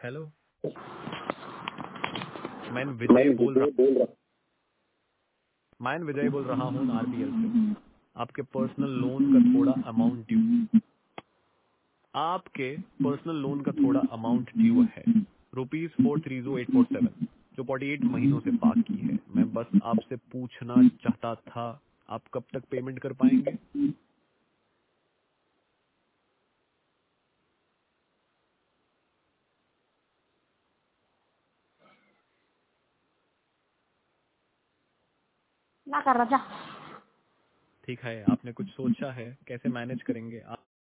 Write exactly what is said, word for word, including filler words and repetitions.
Hello, मैं विजय बोल रहा मैं विजय बोल रहा हूँ आरबीएल से। आपके पर्सनल लोन का थोड़ा अमाउंट ड्यू आपके पर्सनल लोन का थोड़ा अमाउंट ड्यू है, rupees four three zero eight four seven, जो फोर्टी एट महीनों से बाकी है। मैं बस आपसे पूछना चाहता था, आप कब तक पेमेंट कर पाएंगे? ना कर रहा था। ठीक है, आपने कुछ सोचा है कैसे मैनेज करेंगे आप?